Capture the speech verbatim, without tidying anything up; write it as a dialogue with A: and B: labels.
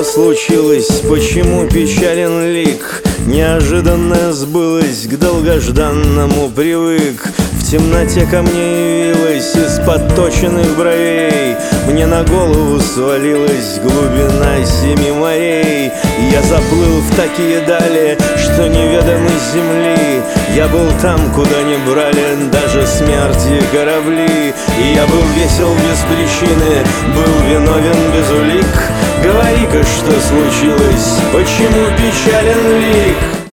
A: случилось, почему печален лик? Неожиданно сбылось, к долгожданному привык. В темноте ко мне явилась из подточенных бровей. Мне на голову свалилась глубина семи морей. Я заплыл в такие дали, что неведомы земли. Я был там, куда не брали даже смерти корабли. И я был весел без причины, был виновен без улик. Говори-ка, что случилось, почему печален лик?